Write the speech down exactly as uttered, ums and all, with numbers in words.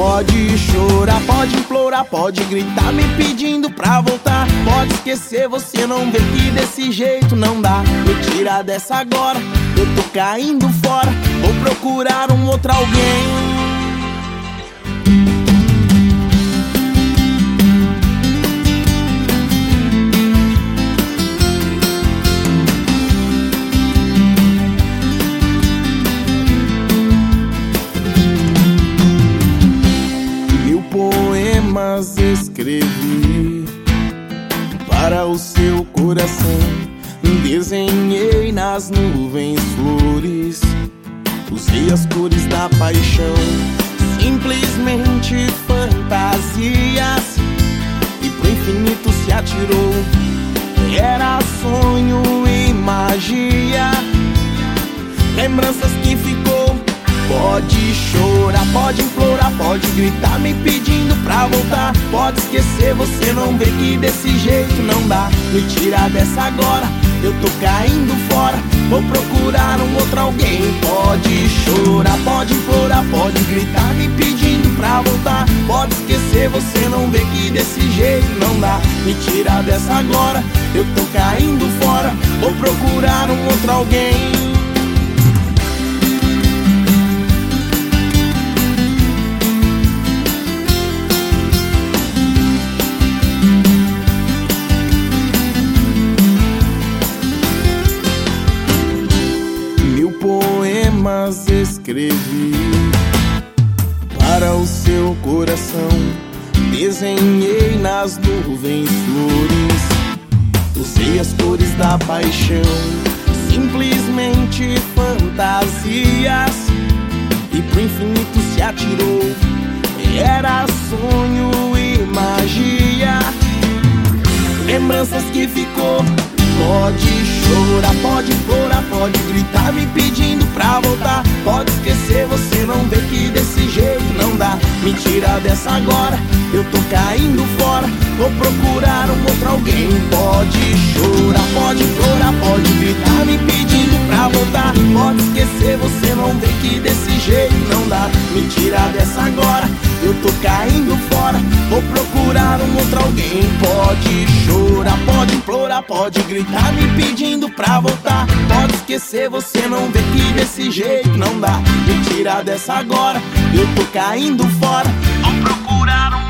Pode chorar, pode implorar, pode gritar me pedindo pra voltar. Pode esquecer, você não vê que desse jeito não dá. Me tira dessa agora, eu tô caindo fora. Vou procurar um outro alguém. Poemas escrevi para o seu coração, desenhei nas nuvens flores, usei as cores da paixão, simplesmente fantasias, e pro infinito se atirou. Era sonho e magia, lembranças que ficou. Pode chorar, pode implorar, pode gritar me pedindo pra voltar. Pode esquecer, você não vê que desse jeito não dá. Me tira dessa agora, eu tô caindo fora. Vou procurar um outro alguém. Pode chorar, pode implorar, pode gritar me pedindo pra voltar. Pode esquecer, você não vê que desse jeito não dá. Me tira dessa agora, eu tô caindo fora. Vou procurar um outro alguém. Poemas escrevi para o seu coração, desenhei nas nuvens flores, usei as cores da paixão, simplesmente fantasias, e pro infinito se atirou. Era sonho e magia, lembranças que ficou. Pode chorar, pode implorar, pode gritar me pedindo pra voltar. Pode esquecer, você não vê que desse jeito não dá. Me tira dessa agora, eu tô caindo fora. Vou procurar um outro alguém. Pode chorar, pode implorar, pode gritar me pedindo pra voltar. Pode esquecer, você não vê que desse jeito não dá. Me tira dessa agora, eu tô caindo fora. Vou procurar um outro alguém. Pode chorar, pode implorar, pode gritar me pedindo pra voltar. Pode esquecer, você não vê que desse jeito não dá. Me tira dessa agora, eu tô caindo fora. Vou procurar um